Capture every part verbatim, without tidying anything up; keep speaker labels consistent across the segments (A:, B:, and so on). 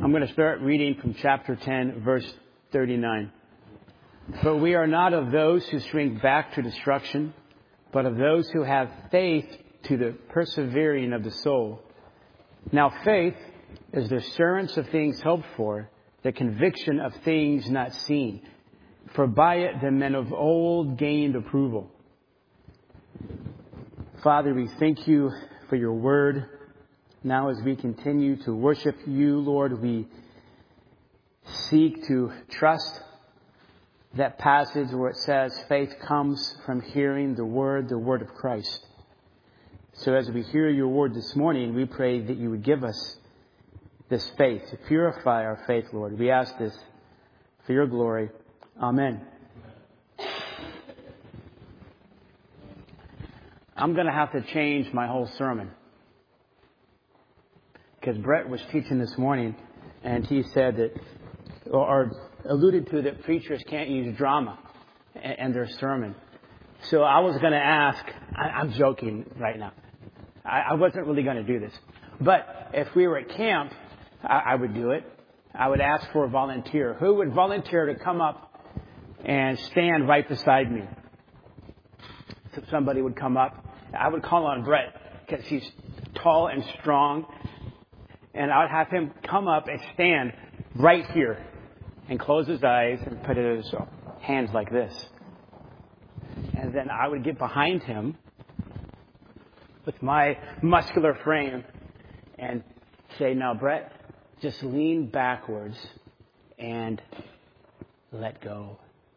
A: I'm going to start reading from chapter ten, verse thirty-nine. But we are not of those who shrink back to destruction, but of those who have faith to the persevering of the soul. Now faith is the assurance of things hoped for, the conviction of things not seen. For by it the men of old gained approval. Father, we thank you for your word. Now as we continue to worship you, Lord, we seek to trust that passage where it says faith comes from hearing the word, the word of Christ. So as we hear your word this morning, we pray that you would give us this faith, to purify our faith, Lord. We ask this for your glory. Amen. I'm going to have to change my whole sermon, because Brett was teaching this morning, and he said that, or alluded to that preachers can't use drama in their sermon. So I was going to ask, I'm joking right now. I wasn't really going to do this. But if we were at camp, I would do it. I would ask for a volunteer. Who would volunteer to come up and stand right beside me? So somebody would come up. I would call on Brett because he's tall and strong. And I would have him come up and stand right here and close his eyes and put his hands like this. And then I would get behind him with my muscular frame and say, now, Brett, just lean backwards and let go.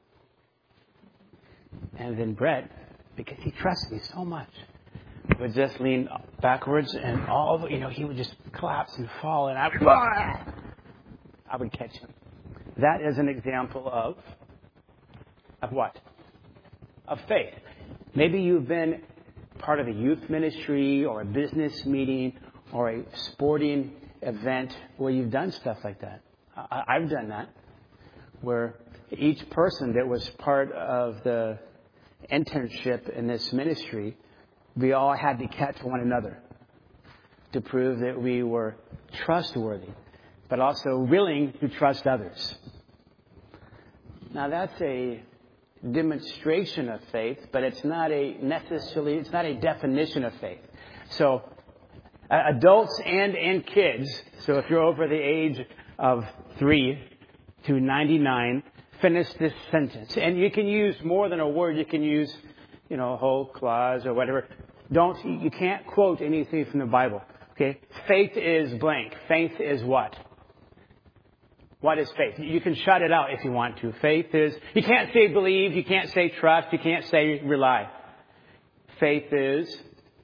A: And then Brett, because he trusts me so much, would just lean backwards and all the, you know, he would just collapse and fall, and I would, I would catch him. That is an example of, of what? Of faith. Maybe you've been part of a youth ministry or a business meeting or a sporting event where you've done stuff like that. I, I've done that, where each person that was part of the internship in this ministry, we all had to catch one another to prove that we were trustworthy, but also willing to trust others. Now that's a demonstration of faith, but it's not a necessarily, it's not a definition of faith. So uh, adults and, and kids, so if you're over the age of three to ninety-nine, finish this sentence. And you can use more than a word. You can use, you know, a whole clause or whatever. Don't, you can't quote anything from the Bible. Okay? Faith is blank. Faith is what? What is faith? You can shut it out if you want to. Faith is, you can't say believe, you can't say trust, you can't say rely. Faith is,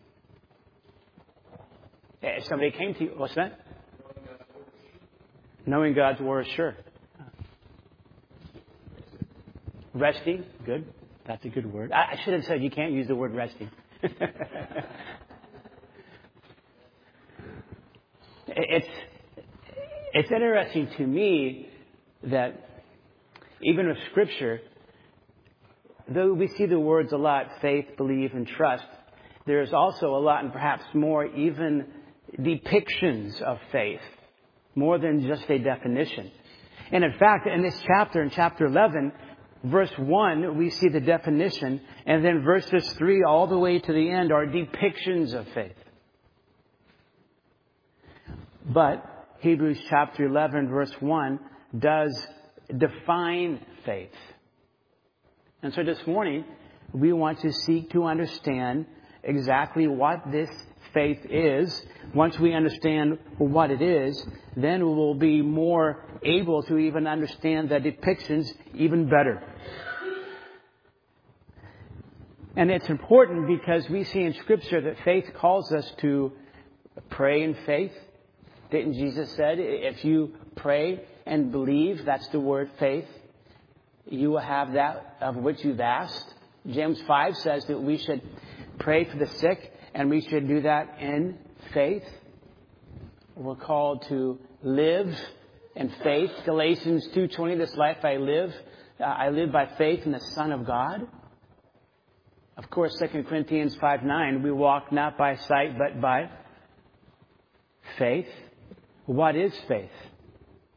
A: if somebody came to you, what's that? Knowing God's word, sure. Resting, good. That's a good word. I should have said you can't use the word resting. it's it's interesting to me that even with Scripture, though we see the words a lot, faith, believe, and trust, there's also a lot, and perhaps more, even depictions of faith, more than just a definition. And in fact, in this chapter, in chapter eleven, verse one, we see the definition, and then verses three all the way to the end are depictions of faith. But Hebrews chapter eleven, verse one, does define faith. And so this morning, we want to seek to understand exactly what this faith is. Once we understand what it is, then we will be more able to even understand the depictions even better. And it's important because we see in Scripture that faith calls us to pray in faith. Didn't Jesus said, if you pray and believe, that's the word faith, you will have that of which you've asked. James five says that we should pray for the sick, and we should do that in faith. We're called to live in faith. Galatians two twenty, this life I live, uh, I live by faith in the Son of God. Of course, Second Corinthians five nine, we walk not by sight, but by faith. What is faith?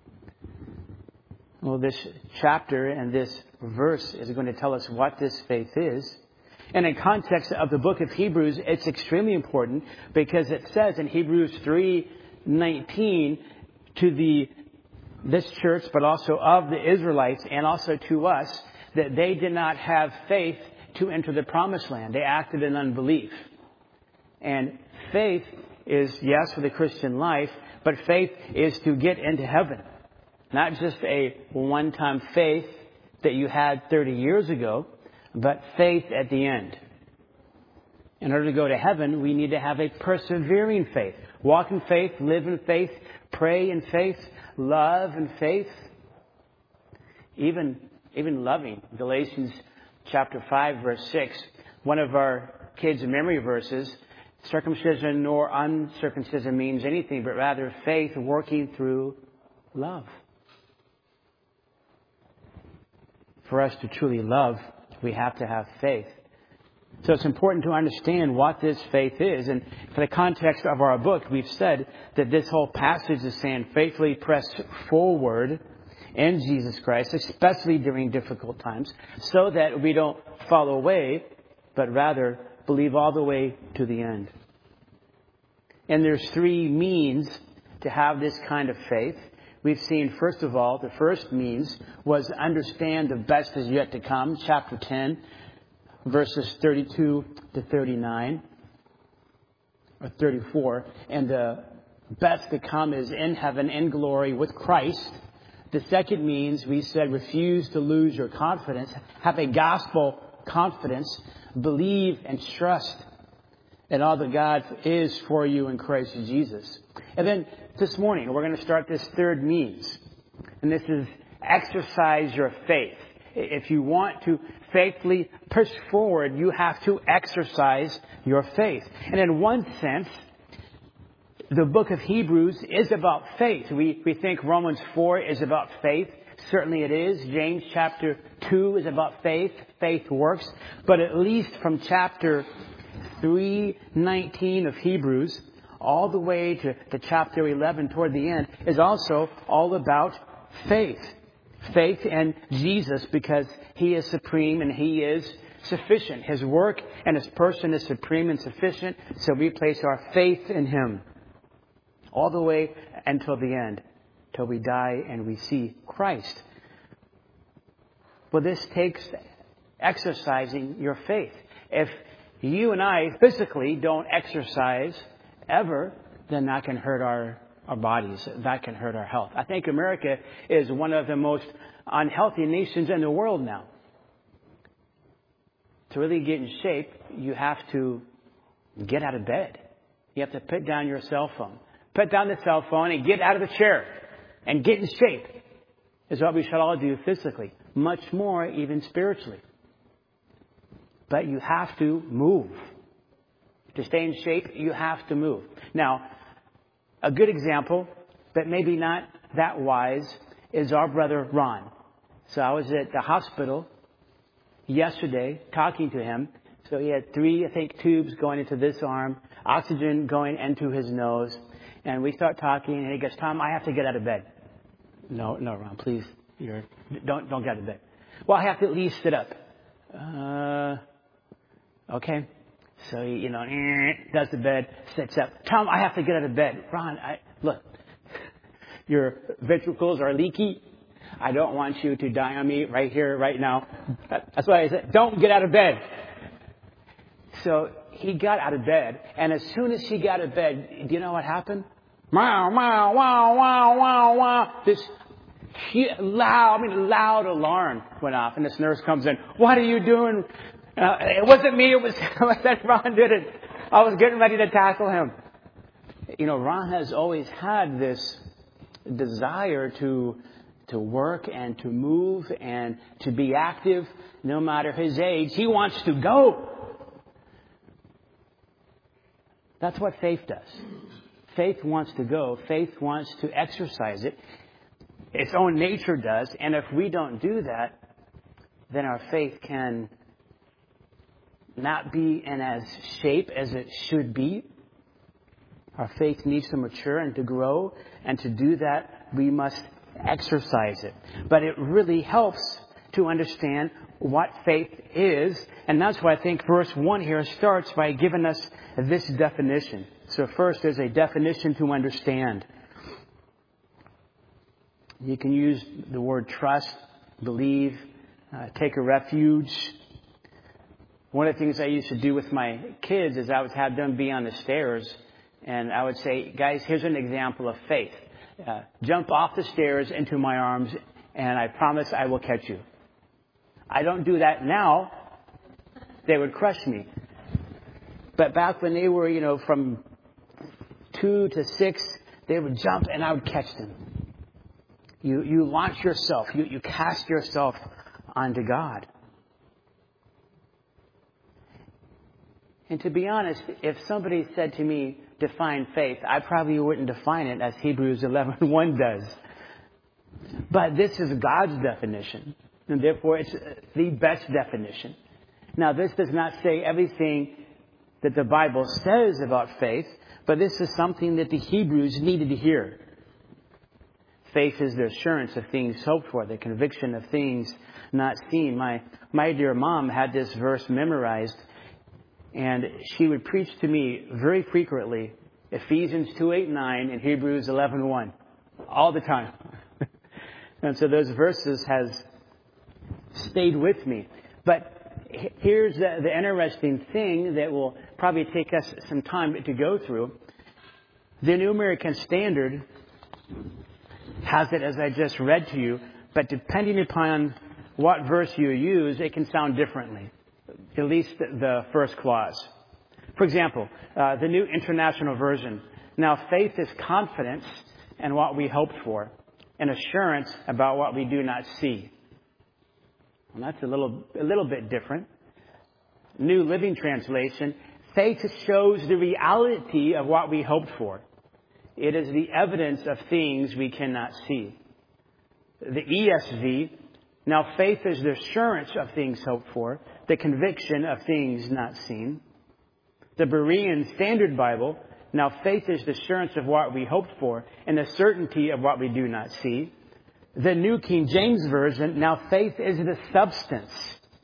A: Well, this chapter and this verse is going to tell us what this faith is. And in context of the book of Hebrews, it's extremely important because it says in Hebrews three nineteen to the this church, but also of the Israelites and also to us, that they did not have faith to enter the promised land. They acted in unbelief. And faith is, yes, for the Christian life, but faith is to get into heaven. Not just a one-time faith that you had thirty years ago, but faith at the end. In order to go to heaven, we need to have a persevering faith. Walk in faith, live in faith, pray in faith, love in faith. Even, even loving. Galatians chapter five, verse six. One of our kids' memory verses. Circumcision nor uncircumcision means anything, but rather faith working through love. For us to truly love, we have to have faith. So it's important to understand what this faith is. And for the context of our book, we've said that this whole passage is saying faithfully press forward in Jesus Christ, especially during difficult times, so that we don't fall away, but rather believe all the way to the end. And there's three means to have this kind of faith. We've seen, first of all, the first means was understand the best is yet to come. Chapter ten, verses thirty-two to thirty-nine, or thirty-four. And the best to come is in heaven, in glory, with Christ. The second means, we said, refuse to lose your confidence. Have a gospel confidence. Believe and trust in all that God is for you in Christ Jesus. And then this morning, we're going to start this third means. And this is exercise your faith. If you want to faithfully push forward, you have to exercise your faith. And in one sense, the book of Hebrews is about faith. We, we think Romans four is about faith. Certainly it is. James chapter two is about faith. Faith works. But at least from chapter three nineteen of Hebrews all the way to, to chapter eleven toward the end is also all about faith. Faith in Jesus, because He is supreme and He is sufficient. His work and His person is supreme and sufficient. So we place our faith in Him all the way until the end, till we die and we see Christ. Well, this takes exercising your faith. If you and I physically don't exercise ever, then that can hurt our, our bodies. That can hurt our health. I think America is one of the most unhealthy nations in the world now. To really get in shape, you have to get out of bed. You have to put down your cell phone. Put down the cell phone and get out of the chair and get in shape is what we should all do physically. Much more even spiritually. But you have to move. To stay in shape, you have to move. Now, a good example, but maybe not that wise, is our brother Ron. So I was at the hospital yesterday talking to him. So he had three, I think, tubes going into this arm, oxygen going into his nose. And we start talking, and he goes, Tom, I have to get out of bed. No, no, Ron, please, you're, don't don't get out of bed. Well, I have to at least sit up. Uh, okay. So he, you know, does the bed, sits up. Tom, I have to get out of bed. Ron, I, look, your ventricles are leaky. I don't want you to die on me right here, right now. That's why I said, don't get out of bed. So he got out of bed, and as soon as he got out of bed, do you know what happened? Wow, wow, wow, wow, wow, wow. This loud, I mean, loud alarm went off, and this nurse comes in. What are you doing? Uh, it wasn't me. It was that Ron did it. I was getting ready to tackle him. You know, Ron has always had this desire to to work and to move and to be active, no matter his age. He wants to go. That's what faith does. Faith wants to go. Faith wants to exercise it. Its own nature does. And if we don't do that, then our faith can not be in as shape as it should be. Our faith needs to mature and to grow. And to do that, we must exercise it. But it really helps to understand what faith is. And that's why I think verse one here starts by giving us this definition. So first, there's a definition to understand. You can use the word trust, believe, uh, take a refuge. One of the things I used to do with my kids is I would have them be on the stairs, and I would say, guys, here's an example of faith. Uh, jump off the stairs into my arms, and I promise I will catch you. I don't do that now. They would crush me. But back when they were, you know, from two to six, they would jump, and I would catch them. You you launch yourself. You, you cast yourself onto God. And to be honest, if somebody said to me, define faith, I probably wouldn't define it as Hebrews eleven one does. But this is God's definition, and therefore it's the best definition. Now, this does not say everything that the Bible says about faith, but this is something that the Hebrews needed to hear. Faith is the assurance of things hoped for, the conviction of things not seen. My my dear mom had this verse memorized, and she would preach to me very frequently Ephesians two, eight, nine and Hebrews eleven one, all the time. And so those verses has stayed with me. But here's the, the interesting thing that will probably take us some time to go through. The New American Standard has it as I just read to you, but depending upon what verse you use, it can sound differently, at least the first clause. For example, uh, the New International Version. Now, faith is confidence in what we hope for, and assurance about what we do not see. And that's a little, a little bit different. New Living Translation. Faith shows the reality of what we hoped for. It is the evidence of things we cannot see. The E S V, now faith is the assurance of things hoped for, the conviction of things not seen. The Berean Standard Bible, now faith is the assurance of what we hoped for and the certainty of what we do not see. The New King James Version, now faith is the substance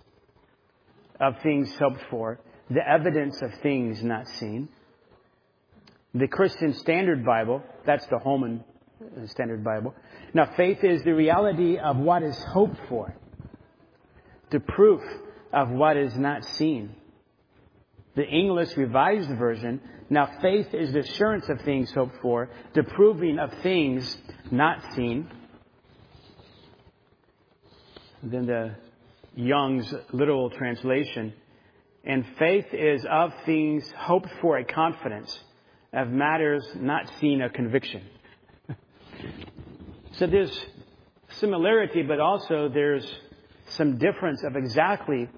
A: of things hoped for, the evidence of things not seen. The Christian Standard Bible, that's the Holman Standard Bible. Now, faith is the reality of what is hoped for, the proof of what is not seen. The English Revised Version, now faith is the assurance of things hoped for, the proving of things not seen. And then the Young's literal translation, and faith is of things hoped for, a confidence of matters not seen, a conviction. So there's similarity, but also there's some difference of exactly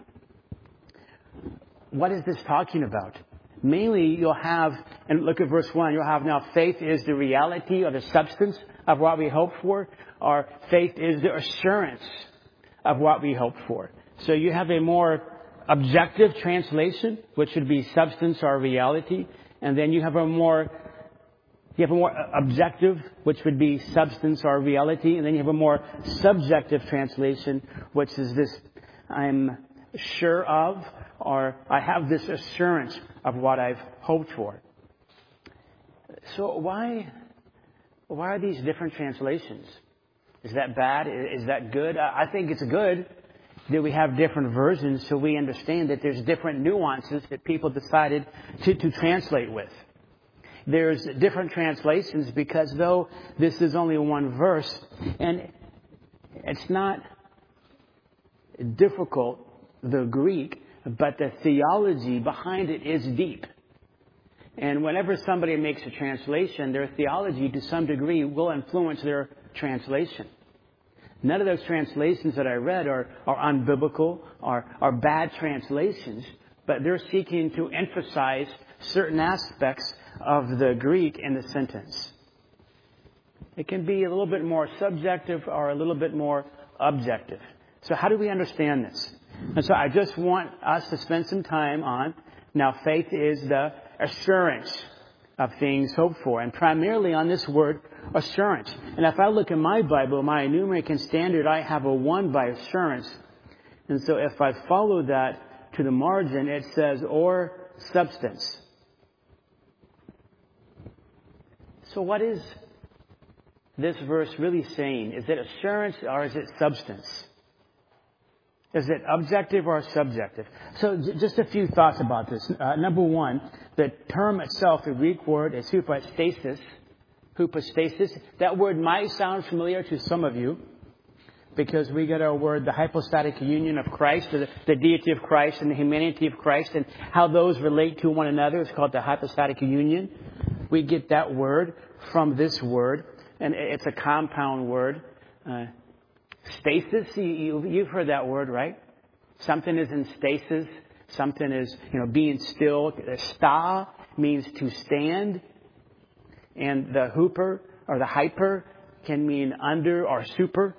A: what is this talking about. Mainly you'll have, and look at verse one, you'll have now faith is the reality or the substance of what we hope for, or faith is the assurance of what we hope for. So you have a more objective translation, which would be substance or reality. And then you have a more, you have a more objective, which would be substance or reality. And then you have a more subjective translation, which is this, I'm sure of, or I have this assurance of what I've hoped for. So why, why are these different translations? Is that bad? Is that good? I think it's good that we have different versions so we understand that there's different nuances that people decided to, to translate with. There's different translations because though this is only one verse, and it's not difficult, the Greek, but the theology behind it is deep. And whenever somebody makes a translation, their theology to some degree will influence their translation. None of those translations that I read are, are unbiblical, are, are bad translations, but they're seeking to emphasize certain aspects of the Greek in the sentence. It can be a little bit more subjective or a little bit more objective. So how do we understand this? And so I just want us to spend some time on, now faith is the assurance of things hoped for, and primarily on this word, assurance. And if I look in my Bible, my New American Standard, I have a one by assurance. And so if I follow that to the margin, it says, or substance. So what is this verse really saying? Is it assurance or is it substance? Is it objective or subjective? So j- just a few thoughts about this. Uh, number one, the term itself, the Greek word, is hypostasis. Hypostasis. That word might sound familiar to some of you because we get our word, the hypostatic union of Christ, the, the deity of Christ and the humanity of Christ, and how those relate to one another. It's called the hypostatic union. We get that word from this word, and it's a compound word. Uh, stasis, you, you, you've heard that word, right? Something is in stasis. Something is, you know, being still. Sta means to stand. And the hooper or the hyper can mean under or super.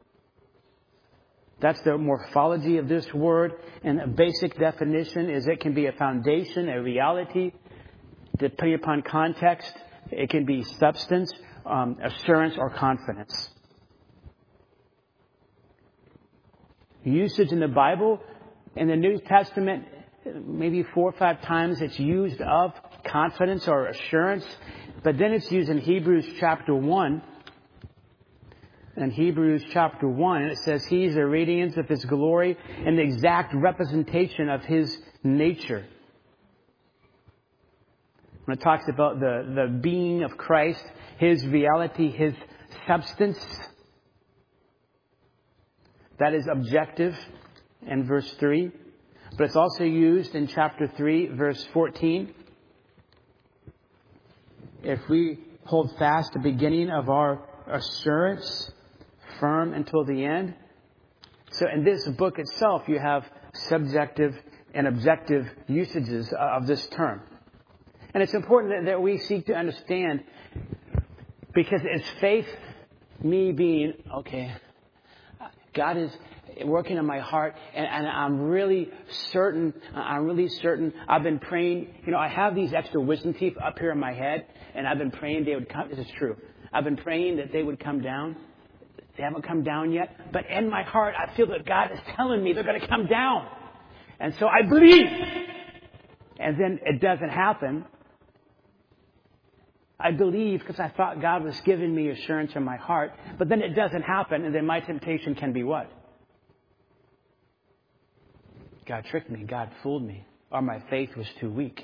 A: That's the morphology of this word. And a basic definition is it can be a foundation, a reality, depending upon context. It can be substance, um, assurance, or confidence. Usage in the Bible, in the New Testament, maybe four or five times it's used of confidence or assurance. But then it's used in Hebrews chapter one. In Hebrews chapter one, it says, He is the radiance of His glory and the exact representation of His nature. When it talks about the, the being of Christ, His reality, His substance, that is objective in verse three. But it's also used in chapter three, verse fourteen. If we hold fast the beginning of our assurance, firm until the end. So in this book itself, you have subjective and objective usages of this term. And it's important that, that we seek to understand, because it's faith, me being, okay, God is working in my heart, and, and I'm really certain, I'm really certain, I've been praying, you know, I have these extra wisdom teeth up here in my head, and I've been praying they would come, this is true, I've been praying that they would come down. They haven't come down yet, but in my heart, I feel that God is telling me they're going to come down. And so I believe. And then it doesn't happen. I believe because I thought God was giving me assurance in my heart, but then it doesn't happen, and then my temptation can be what? God tricked me. God fooled me. Or my faith was too weak.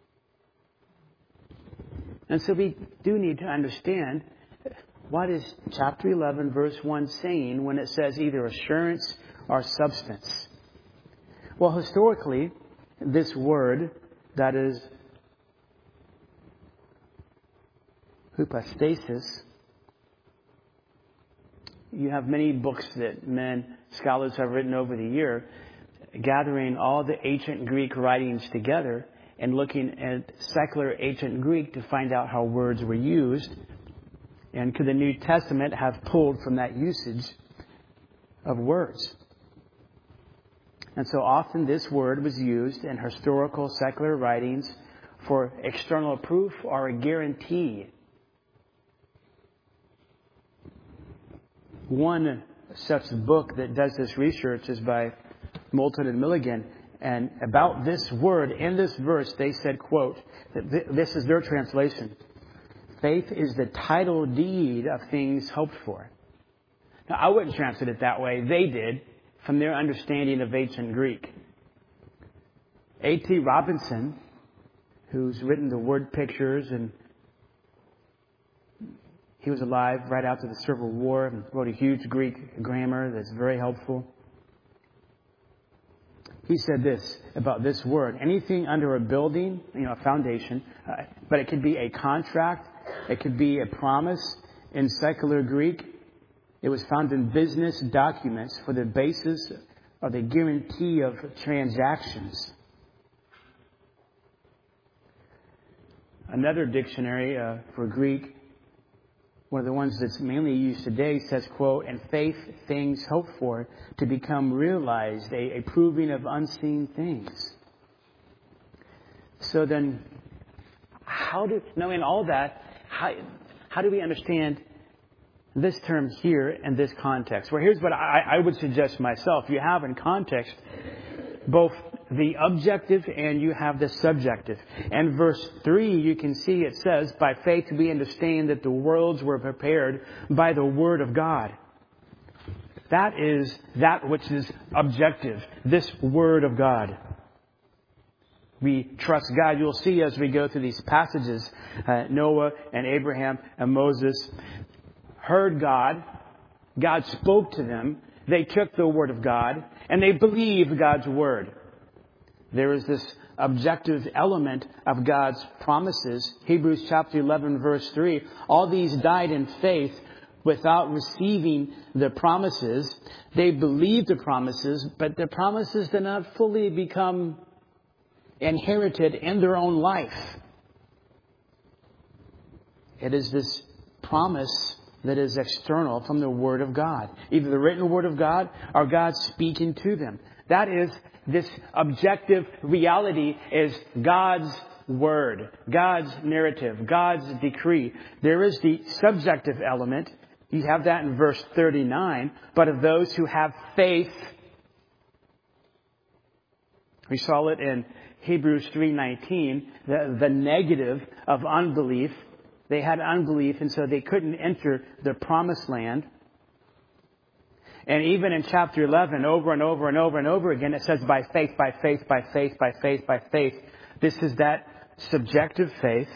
A: And so we do need to understand, what is chapter eleven, verse one saying when it says either assurance or substance? Well, historically, this word, that is hypostasis, you have many books that men, scholars have written over the year, gathering all the ancient Greek writings together and looking at secular ancient Greek to find out how words were used. And could the New Testament have pulled from that usage of words? And so often this word was used in historical secular writings for external proof or a guarantee. One such book that does this research is by Moulton and Milligan. And about this word, in this verse, they said, quote, this is their translation, faith is the title deed of things hoped for. Now, I wouldn't translate it that way. They did, from their understanding of ancient Greek. A T Robinson, who's written the word pictures, and he was alive right after the Civil War and wrote a huge Greek grammar that's very helpful. He said this about this word. Anything under a building, you know, a foundation, uh, but it could be a contract, it could be a promise. In secular Greek, it was found in business documents for the basis of the guarantee of transactions. Another dictionary uh, for Greek, one of the ones that's mainly used today, says, quote, and faith, things hoped for, to become realized, a, a proving of unseen things. So then, how do, knowing all that, how, how do we understand this term here in this context? Well, here's what I, I would suggest myself. You have in context both the objective and you have the subjective. And verse three, you can see it says, by faith we understand that the worlds were prepared by the word of God. That is that which is objective, this word of God. We trust God. You'll see as we go through these passages, uh, Noah and Abraham and Moses heard God. God spoke to them. They took the word of God and they believed God's word. There is this objective element of God's promises. Hebrews chapter eleven verse three. All these died in faith without receiving the promises. They believed the promises, but the promises did not fully become inherited in their own life. It is this promise that is external from the Word of God. Either the written Word of God or God speaking to them. That is, this objective reality is God's Word, God's narrative, God's decree. There is the subjective element. You have that in verse thirty-nine. But of those who have faith, we saw it in Hebrews three nineteen, the, the negative of unbelief. They had unbelief, and so they couldn't enter the promised land. And even in chapter eleven, over and over and over and over again, it says by faith, by faith, by faith, by faith, by faith. This is that subjective faith.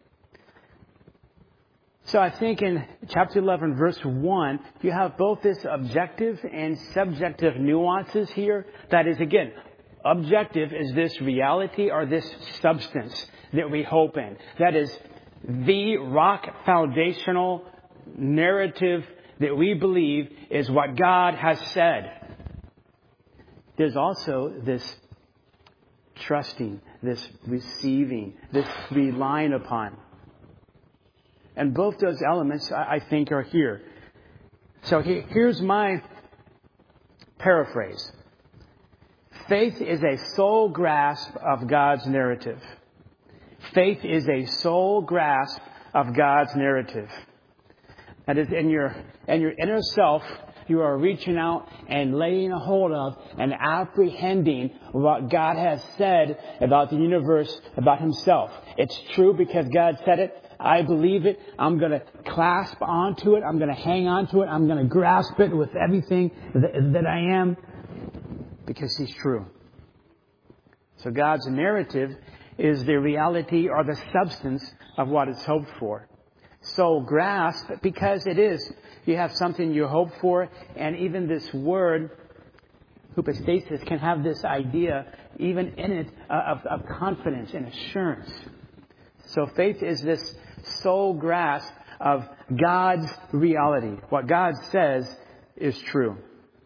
A: So I think in chapter eleven, verse one, you have both this objective and subjective nuances here. That is, again, objective is this reality or this substance that we hope in. That is the rock foundational narrative that we believe is what God has said. There's also this trusting, this receiving, this relying upon. And both those elements, I think, are here. So here's my paraphrase. Faith is a soul grasp of God's narrative. Faith is a soul grasp of God's narrative. That is, in your, in your inner self, you are reaching out and laying a hold of and apprehending what God has said about the universe, about Himself. It's true because God said it. I believe it. I'm going to clasp onto it. I'm going to hang on to it. I'm going to grasp it with everything that, that I am because He's true. So God's narrative is the reality or the substance of what is hoped for. So grasp, because it is. You have something you hope for, and even this word, hypostasis, can have this idea, even in it, uh, of, of confidence and assurance. So faith is this soul grasp of God's reality. What God says is true.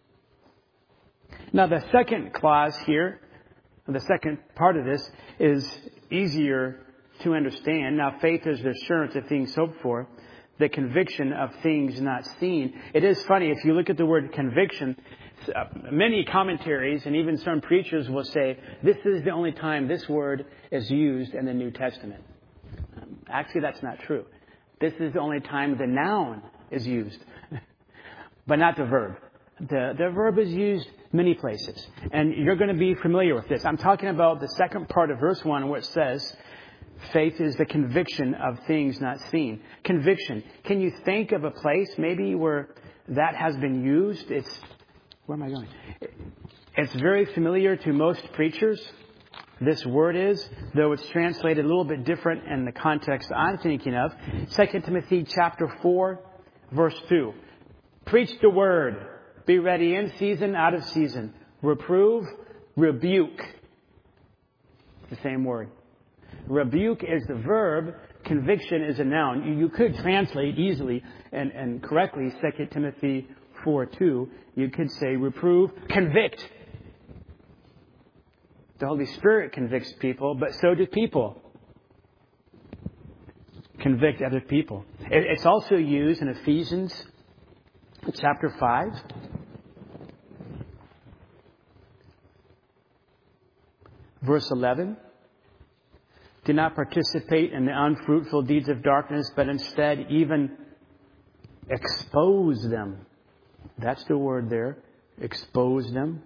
A: Now the second clause here, the second part of this, is easier to understand. Now faith is the assurance of things hoped for, the conviction of things not seen. It is funny, if you look at the word conviction, many commentaries and even some preachers will say, this is the only time this word is used in the New Testament. Actually, that's not true. This is the only time the noun is used, but not the verb. The, the verb is used many places, and you're going to be familiar with this. I'm talking about the second part of verse one where it says, faith is the conviction of things not seen. Conviction. Can you think of a place maybe where that has been used? It's, where am I going? It's very familiar to most preachers. This word is, though it's translated a little bit different in the context I'm thinking of. Second Timothy chapter four, verse two. Preach the word. Be ready in season, out of season. Reprove, rebuke. The same word. Rebuke is the verb. Conviction is a noun. You, you could translate easily and, and correctly Second Timothy four two. You could say reprove, convict. The Holy Spirit convicts people, but so do people convict other people. It, it's also used in Ephesians chapter five. Verse eleven. Do not participate in the unfruitful deeds of darkness, but instead even expose them. That's the word there. Expose them.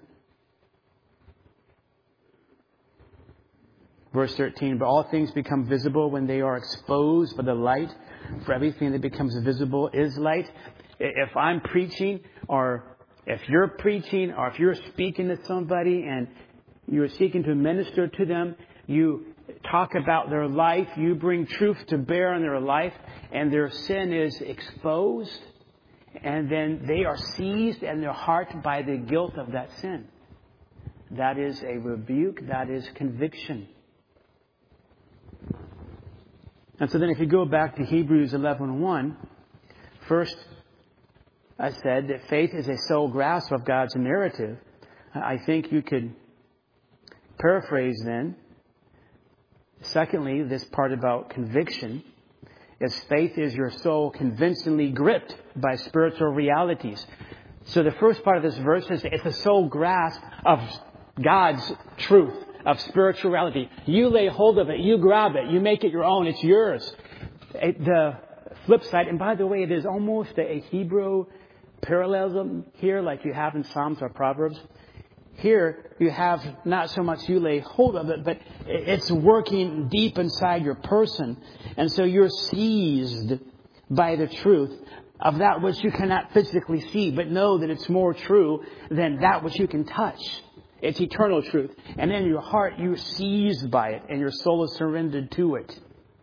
A: Verse thirteen, but all things become visible when they are exposed by the light. For everything that becomes visible is light. If I'm preaching, or if you're preaching, or if you're speaking to somebody and you're seeking to minister to them, you talk about their life, you bring truth to bear on their life, and their sin is exposed, and then they are seized in their heart by the guilt of that sin. That is a rebuke, that is conviction. And so then if you go back to Hebrews eleven one, first I said that faith is a sole grasp of God's narrative. I think you could paraphrase then. Secondly, this part about conviction is faith is your soul convincingly gripped by spiritual realities. So the first part of this verse is it's a sole grasp of God's truth, of spirituality. You lay hold of it, you grab it, you make it your own, it's yours. The flip side, and by the way, it is almost a Hebrew parallelism here like you have in Psalms or Proverbs. Here you have not so much you lay hold of it, but it's working deep inside your person. And so you're seized by the truth of that which you cannot physically see, but know that it's more true than that which you can touch. It's eternal truth. And in your heart, you're seized by it, and your soul is surrendered to it.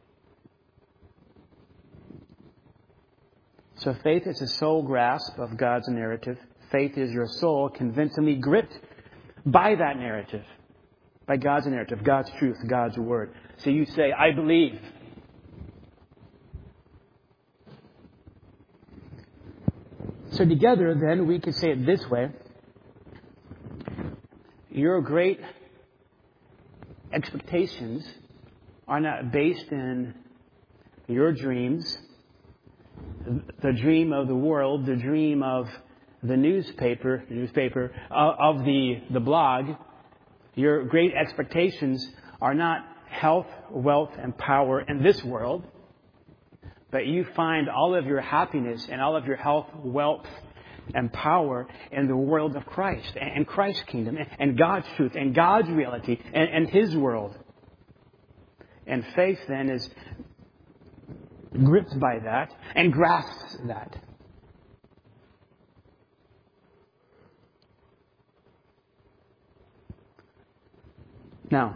A: So faith is a sole grasp of God's narrative. Faith is your soul convincingly gripped by that narrative, by God's narrative, God's truth, God's word. So you say, I believe. So together, then, we could say it this way. Your great expectations are not based in your dreams, the dream of the world, the dream of the newspaper, newspaper uh, of the, the blog. Your great expectations are not health, wealth, and power in this world, but you find all of your happiness and all of your health, wealth, and power in the world of Christ and Christ's kingdom and God's truth and God's reality and, and His world. And faith then is gripped by that and grasps that. Now,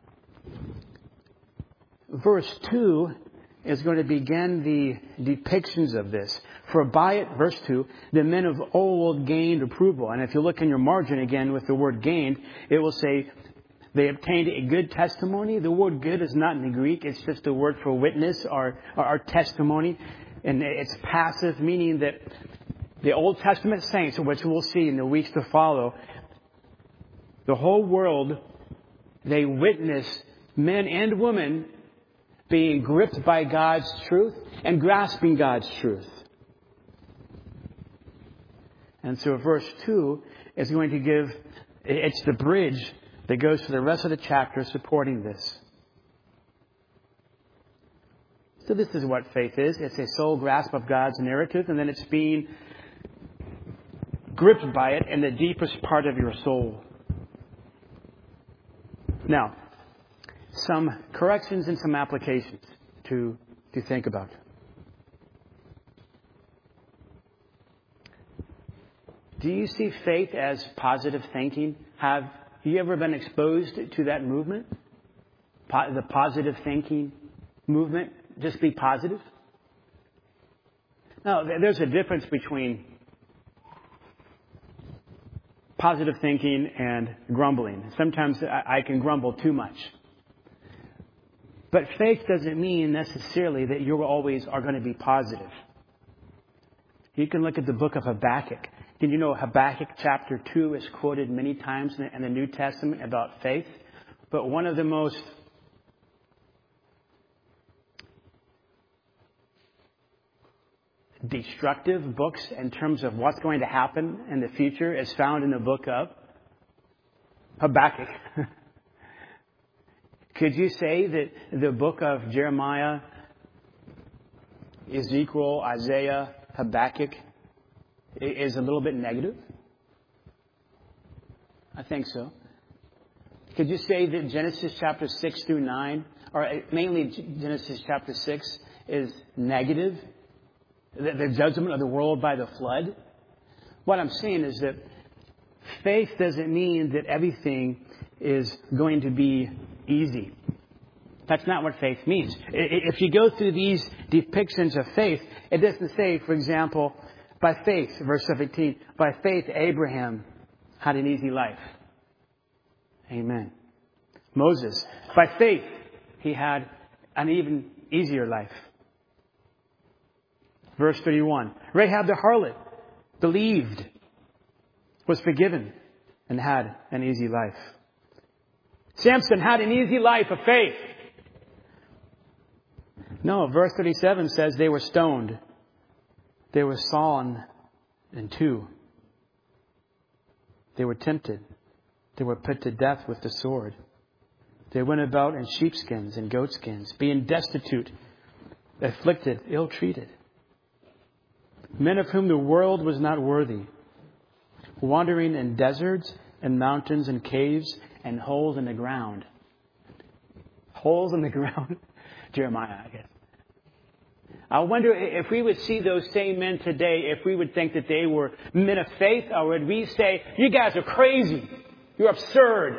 A: verse two is going to begin the depictions of this. For by it, verse two, the men of old gained approval. And if you look in your margin again with the word gained, it will say they obtained a good testimony. The word good is not in the Greek. It's just a word for witness or, or, or testimony. And it's passive, meaning that the Old Testament saints, which we'll see in the weeks to follow, the whole world, they witness men and women being gripped by God's truth and grasping God's truth. And so verse two is going to give, it's the bridge that goes to the rest of the chapter supporting this. So this is what faith is. It's a sole grasp of God's narrative, and then it's being gripped by it in the deepest part of your soul. Now, some corrections and some applications to, to think about. Do you see faith as positive thinking? Have you ever been exposed to that movement? Po- the positive thinking movement? Just be positive? Now, there's a difference between positive thinking and grumbling. Sometimes I can grumble too much. But faith doesn't mean necessarily that you always are going to be positive. You can look at the book of Habakkuk. Did you know Habakkuk chapter two is quoted many times in the New Testament about faith? But one of the most destructive books in terms of what's going to happen in the future is found in the book of Habakkuk. Could you say that the book of Jeremiah, Ezekiel, Isaiah, Habakkuk is a little bit negative? I think so. Could you say that Genesis chapter six through nine, or mainly Genesis chapter six, is negative? The, the judgment of the world by the flood? What I'm saying is that faith doesn't mean that everything is going to be easy. That's not what faith means. If you go through these depictions of faith, it doesn't say, for example, by faith, verse seventeen, by faith Abraham had an easy life. Amen. Moses, by faith, he had an even easier life. Verse thirty-one, Rahab the harlot believed, was forgiven, and had an easy life. Samson had an easy life of faith. No, verse thirty-seven says they were stoned. They were sawn in two. They were tempted. They were put to death with the sword. They went about in sheepskins and goatskins, being destitute, afflicted, ill-treated. Men of whom the world was not worthy, wandering in deserts and mountains and caves and holes in the ground. Holes in the ground? Jeremiah, I guess. I wonder if we would see those same men today, if we would think that they were men of faith, or would we say, you guys are crazy. You're absurd.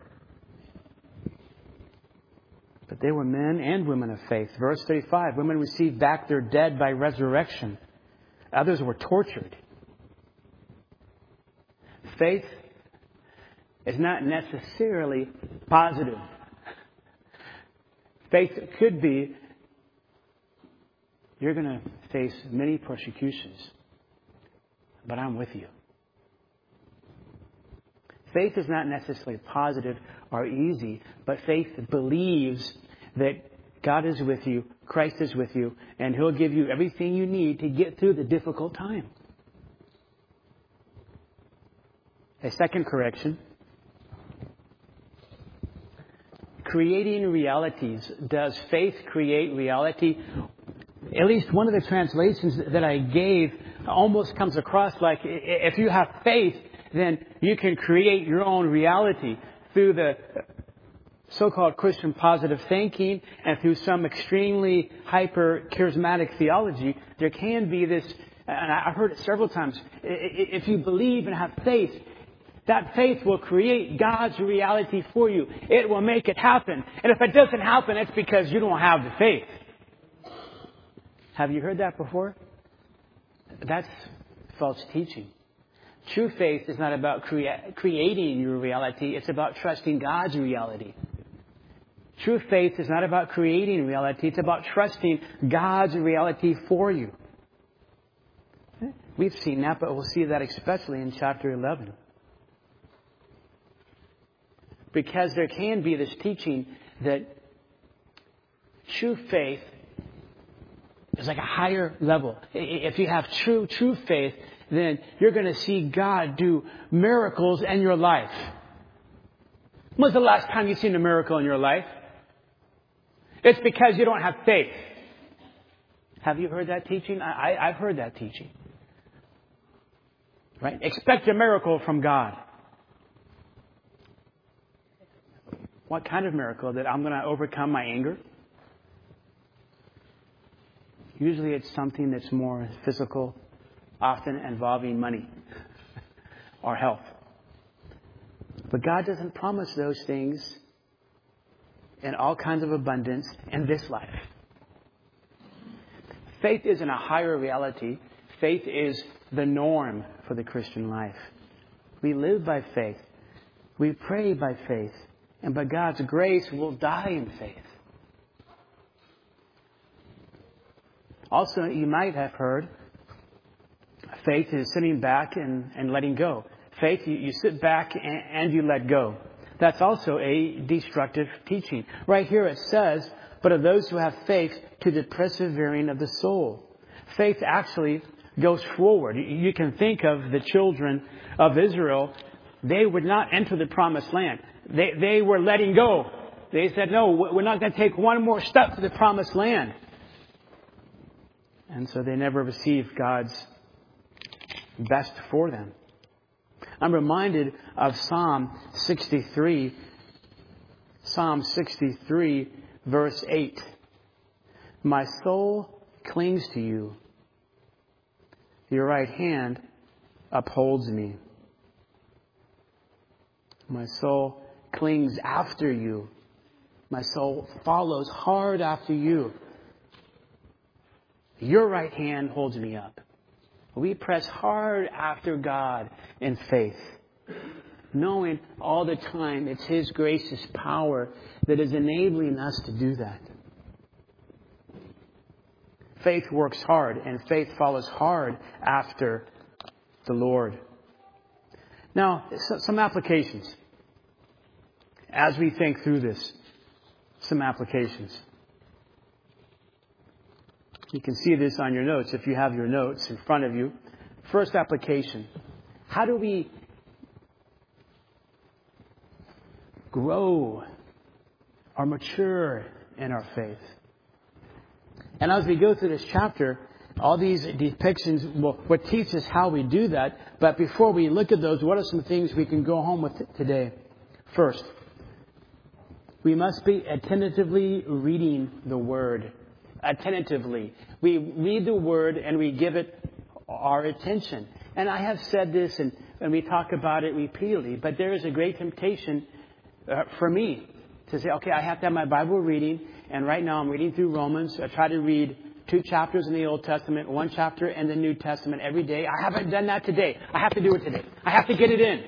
A: But they were men and women of faith. Verse thirty-five, women received back their dead by resurrection. Others were tortured. Faith is not necessarily positive. Faith could be, you're going to face many persecutions, but I'm with you. Faith is not necessarily positive or easy, but faith believes that God is with you, Christ is with you, and He'll give you everything you need to get through the difficult time. A second correction. Creating realities. Does faith create reality? At least one of the translations that I gave almost comes across like if you have faith, then you can create your own reality through the so-called Christian positive thinking and through some extremely hyper-charismatic theology. There can be this, and I've heard it several times, if you believe and have faith, that faith will create God's reality for you. It will make it happen. And if it doesn't happen, it's because you don't have the faith. Have you heard that before? That's false teaching. True faith is not about crea- creating your reality. It's about trusting God's reality. True faith is not about creating reality. It's about trusting God's reality for you. We've seen that, but we'll see that especially in chapter eleven. Because there can be this teaching that true faith is like a higher level. If you have true, true faith, then you're going to see God do miracles in your life. When's the last time you've seen a miracle in your life? It's because you don't have faith. Have you heard that teaching? I, I, I've heard that teaching. Right? Expect a miracle from God. What kind of miracle? That I'm going to overcome my anger? Usually it's something that's more physical, often involving money or health. But God doesn't promise those things in all kinds of abundance in this life. Faith isn't a higher reality. Faith is the norm for the Christian life. We live by faith. We pray by faith. And by God's grace, we'll die in faith. Also, you might have heard, faith is sitting back and, and letting go. Faith, you, you sit back and, and you let go. That's also a destructive teaching. Right here it says, but of those who have faith to the persevering of the soul. Faith actually goes forward. You can think of the children of Israel. They would not enter the promised land. They, they were letting go. They said, no, we're not going to take one more step to the promised land. And so they never received God's best for them. I'm reminded of Psalm sixty-three. Psalm sixty-three, verse eight. My soul clings to you. Your right hand upholds me. My soul clings after you. My soul follows hard after you. Your right hand holds me up. We press hard after God in faith, knowing all the time it's His gracious power that is enabling us to do that. Faith works hard, and faith follows hard after the Lord. Now, some applications. As we think through this, some applications. You can see this on your notes if you have your notes in front of you. First application. How do we grow or mature in our faith? And as we go through this chapter, all these depictions will, will teach us how we do that. But before we look at those, what are some things we can go home with today? First, we must be attentively reading the Word. Attentively. We read the Word and we give it our attention. And I have said this and, and we talk about it repeatedly, but there is a great temptation uh, for me to say, okay, I have to have my Bible reading, and right now I'm reading through Romans. I try to read two chapters in the Old Testament, one chapter in the New Testament every day. I haven't done that today. I have to do it today. I have to get it in.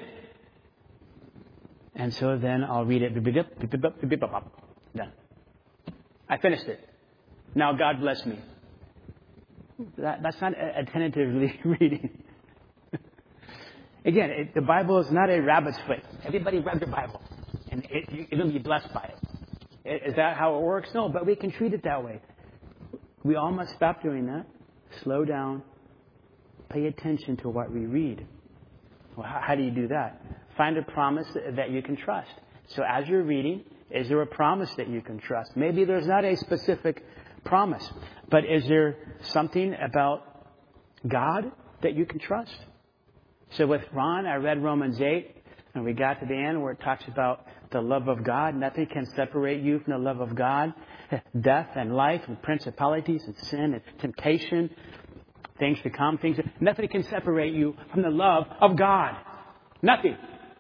A: And so then I'll read it. Done. I finished it. Now God bless me. That, that's not attentively reading. Again, it, the Bible is not a rabbit's foot. Everybody grab your Bible, and it, you'll be blessed by it. Is that how it works? No, but we can treat it that way. We all must stop doing that. Slow down. Pay attention to what we read. Well, how, how do you do that? Find a promise that you can trust. So as you're reading, is there a promise that you can trust? Maybe there's not a specific promise, but is there something about God that you can trust? So with Ron, I read Romans eight, and we got to the end where it talks about the love of God. Nothing can separate you from the love of God. Death and life and principalities and sin and temptation, things to come, things. Nothing can separate you from the love of God. Nothing.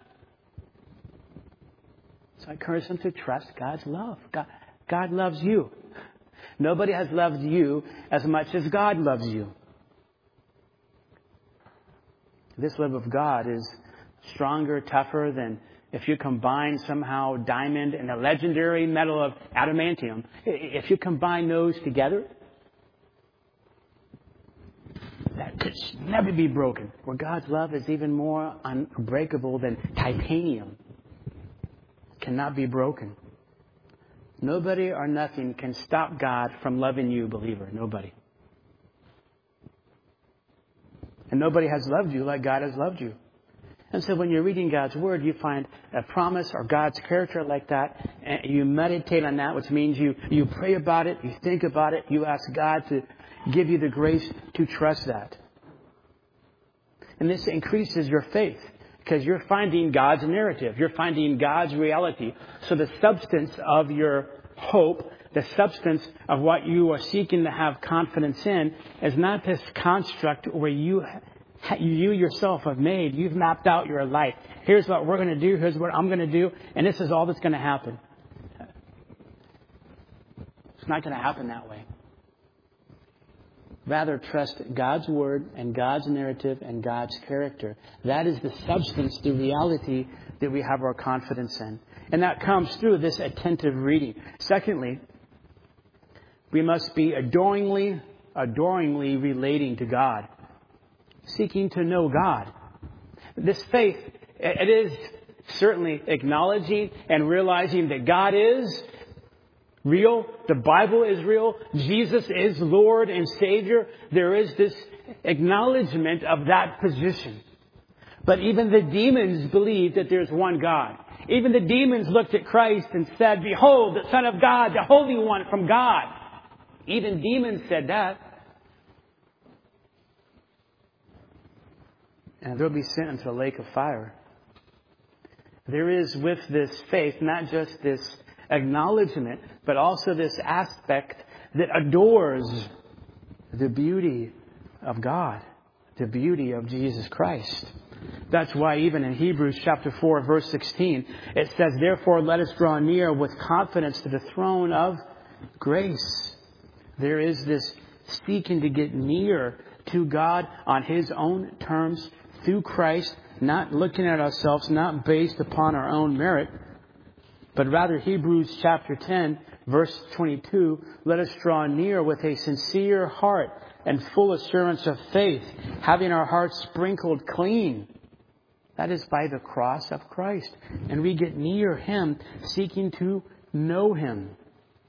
A: So I encourage them to trust God's love. God, God loves you. Nobody has loved you as much as God loves you. This love of God is stronger, tougher than if you combine somehow diamond and the legendary metal of adamantium. If you combine those together, that could never be broken. Where God's love is even more unbreakable than titanium. Cannot be broken. Nobody or nothing can stop God from loving you, believer. Nobody. And nobody has loved you like God has loved you. And so when you're reading God's Word, you find a promise or God's character like that, and you meditate on that, which means you, you pray about it, you think about it, you ask God to give you the grace to trust that. And this increases your faith, because you're finding God's narrative. You're finding God's reality. So the substance of your hope, the substance of what you are seeking to have confidence in, is not this construct where you you yourself have made. You've mapped out your life. Here's what we're going to do. Here's what I'm going to do. And this is all that's going to happen. It's not going to happen that way. Rather, trust God's Word and God's narrative and God's character. That is the substance, the reality that we have our confidence in. And that comes through this attentive reading. Secondly, we must be adoringly, adoringly relating to God. Seeking to know God. This faith, it is certainly acknowledging and realizing that God is real. The Bible is real. Jesus is Lord and Savior. There is this acknowledgement of that position. But even the demons believe that there's one God. Even the demons looked at Christ and said, "Behold, the Son of God, the Holy One from God." Even demons said that. And they'll be sent into the lake of fire. There is with this faith not just this acknowledgement, but also this aspect that adores the beauty of God, the beauty of Jesus Christ. That's why even in Hebrews chapter four, verse sixteen, it says, "Therefore let us draw near with confidence to the throne of grace." There is this seeking to get near to God on His own terms through Christ, not looking at ourselves, not based upon our own merit, but rather Hebrews chapter ten, verse twenty-two, "Let us draw near with a sincere heart and full assurance of faith, having our hearts sprinkled clean." That is by the cross of Christ. And we get near Him, seeking to know Him.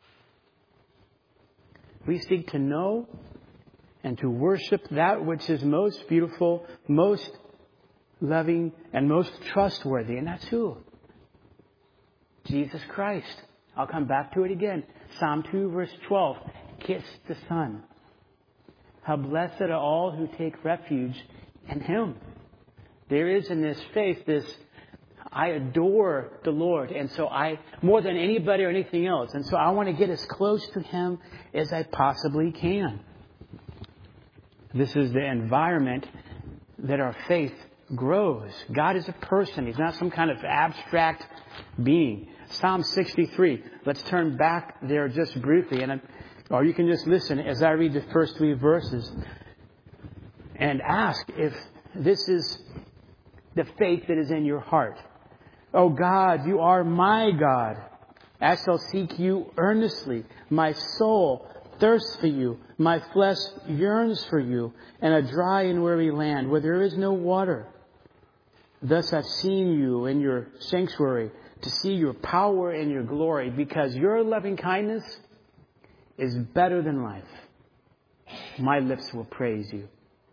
A: We seek to know and to worship that which is most beautiful, most loving, and most trustworthy. And that's who? Jesus Christ. I'll come back to it again. Psalm two, verse twelve. "Kiss the Son. How blessed are all who take refuge in Him." There is in this faith this, I adore the Lord. And so I, more than anybody or anything else. And so I want to get as close to Him as I possibly can. This is the environment that our faith grows. God is a person. He's not some kind of abstract being. Psalm sixty-three. Let's turn back there just briefly. and Or you can just listen as I read the first three verses and ask if this is the faith that is in your heart. "O God, you are my God. I shall seek you earnestly. My soul thirsts for you. My flesh yearns for you in a dry and weary land where there is no water. Thus I've seen you in your sanctuary to see your power and your glory, because your loving kindness is better than life. My lips will praise you."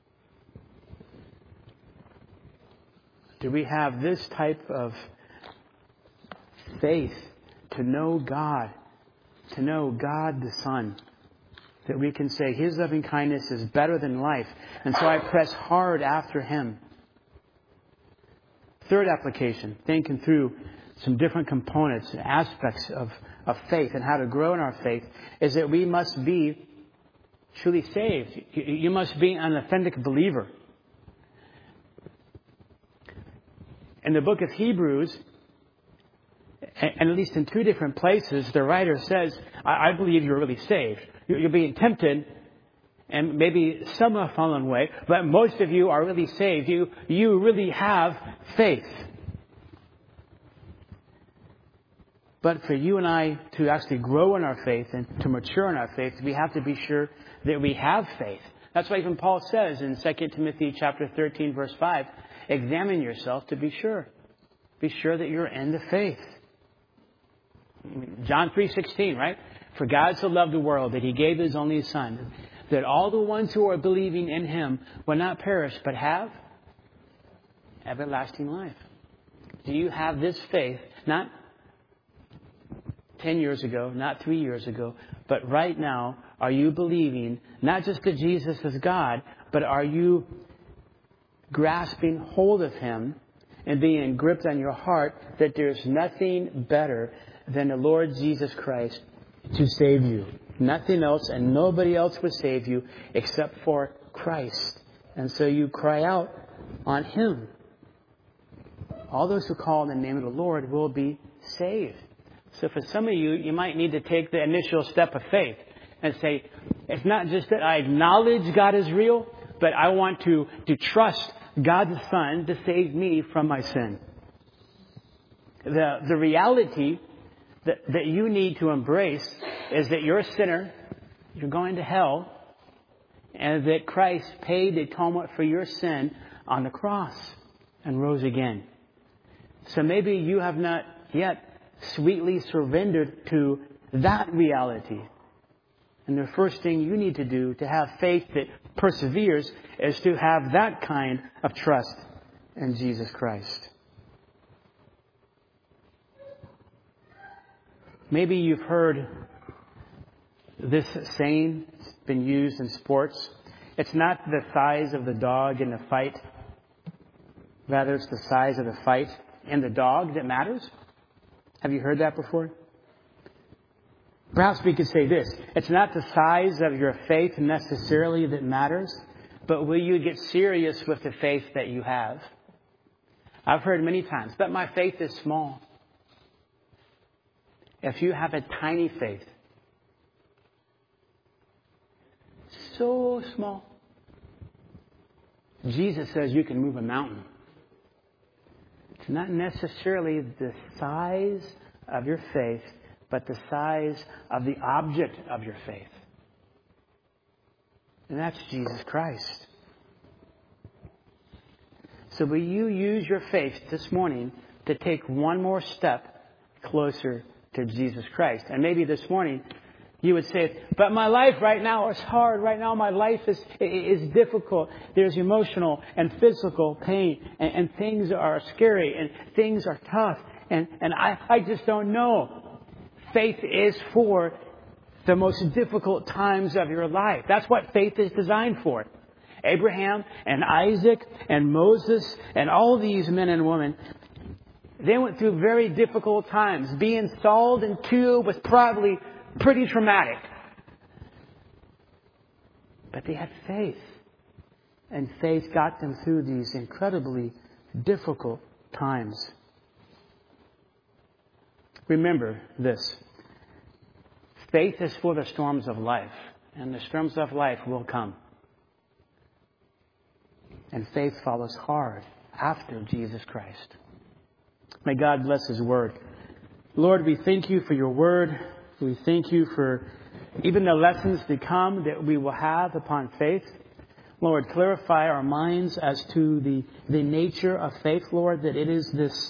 A: Do we have this type of faith to know God, to know God the Son, that we can say His loving kindness is better than life, and so I press hard after Him? Third application, thinking through some different components and aspects of, of faith and how to grow in our faith, is that we must be truly saved. You, you must be an authentic believer. In the book of Hebrews, and at least in two different places, the writer says, I, I believe you're really saved. You're being tempted, and maybe some have fallen away, but most of you are really saved. You, you really have faith. But for you and I to actually grow in our faith and to mature in our faith, we have to be sure that we have faith. That's why even Paul says in Second Timothy chapter thirteen, verse five, "Examine yourself to be sure. Be sure that you're in the faith." John three sixteen, right? "For God so loved the world that He gave His only Son, that all the ones who are believing in Him will not perish, but have everlasting life." Do you have this faith? Not ten years ago, not three years ago, but right now, are you believing not just that Jesus is God, but are you grasping hold of Him and being gripped on your heart that there's nothing better than the Lord Jesus Christ to save you? Nothing else, and nobody else will save you except for Christ. And so you cry out on Him. All those who call on the name of the Lord will be saved. So for some of you, you might need to take the initial step of faith and say, it's not just that I acknowledge God is real, but I want to, to trust God the Son to save me from my sin. The, the reality that, that you need to embrace is that you're a sinner, you're going to hell, and that Christ paid the atonement for your sin on the cross and rose again. So maybe you have not yet sweetly surrendered to that reality. And the first thing you need to do to have faith that perseveres is to have that kind of trust in Jesus Christ. Maybe you've heard this saying. It's been used in sports. It's not the size of the dog in the fight. Rather, it's the size of the fight and the dog that matters. Have you heard that before? Perhaps we could say this. It's not the size of your faith necessarily that matters, but will you get serious with the faith that you have? I've heard many times, but my faith is small. If you have a tiny faith, so small, Jesus says you can move a mountain. It's not necessarily the size of your faith, but the size of the object of your faith. And that's Jesus Christ. So will you use your faith this morning to take one more step closer to Jesus Christ? And maybe this morning you would say, but my life right now is hard. Right now my life is is difficult. There's emotional and physical pain. And, and things are scary. And things are tough. And, and I, I just don't know. Faith is for the most difficult times of your life. That's what faith is designed for. Abraham and Isaac and Moses and all these men and women, they went through very difficult times. Being sold in two was probably pretty traumatic. But they had faith. And faith got them through these incredibly difficult times. Remember this. Faith is for the storms of life. And the storms of life will come. And faith follows hard after Jesus Christ. May God bless His Word. Lord, we thank You for Your Word. We thank You for even the lessons to come that we will have upon faith. Lord, clarify our minds as to the, the nature of faith, Lord, that it is this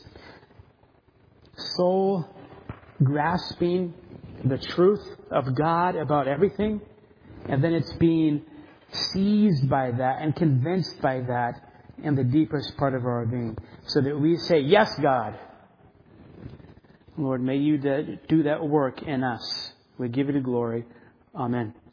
A: soul grasping the truth of God about everything, and then it's being seized by that and convinced by that in the deepest part of our being, so that we say, yes, God. Lord, may You do that work in us. We give You the glory. Amen.